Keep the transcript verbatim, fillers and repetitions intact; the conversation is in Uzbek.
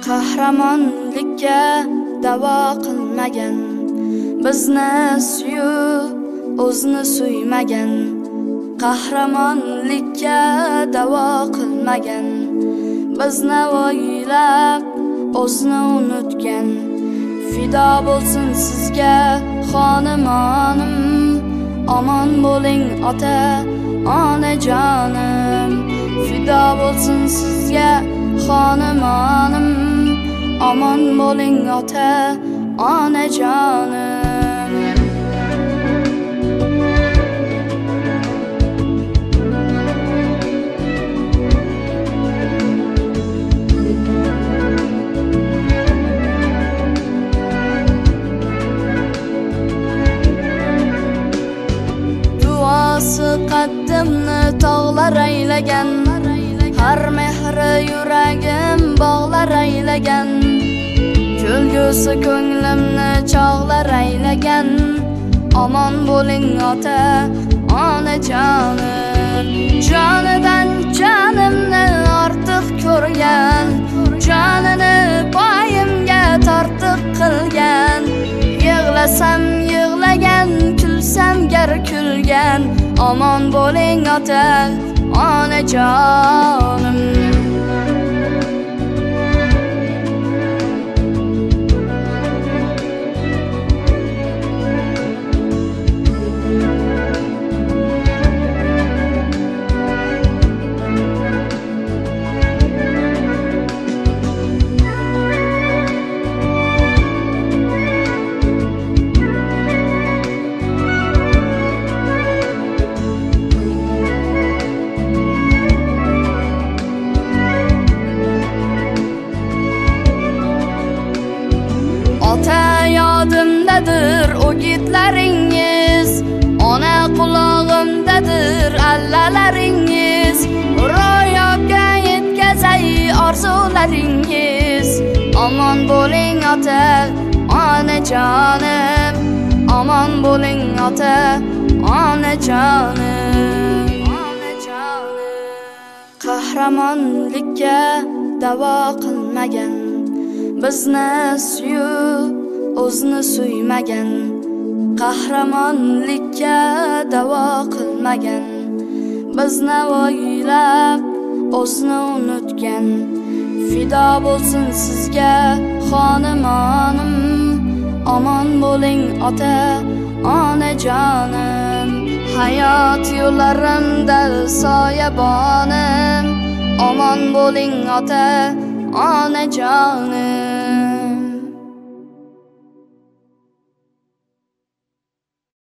Qahramonlikka davo qilmagan, bizni suyib o'zni suymagan. Qahramonlikka davo qilmagan, bizni o'ylab o'zni unutgan. Fido bo'lsin sizga xonumonim, omon bo'ling ota onajonim. Fido bo'lsin sizga xonumonim, omon bo'ling ota onajonim. Duosi qaddimni tog'lar aylagan, har mehri yuragim bog'lar aylagan. Kulgusi ko'nglimni chog'lar aylagan, omon bo'ling ota onajonim. Jonidan jonimni ortiq ko'rgan, jonini poyimga tortiq qilgan. Yig'lasam yig'lagan, kulsam gar kulgan. Omon bo'ling ota onajonim. Ota yodimdadir o'gitlaringiz, ona qulog'imdadir allalaringiz. Ro'yobga yetkazay orzularingiz. Omon bo'ling ota onajonim, omon bo'ling ota onajonim. Qahramonlikka davo qilmagan, bizni suyib o'zni suymagan. Qahramonlikka davo qilmagan, bizni o'ylab o'zni unutgan. Fido bo'lsin sizga xonumonim, omon bo'ling ota onajonim. Hayot yo'llarimda soyabonim, omon bo'ling ota onajonim.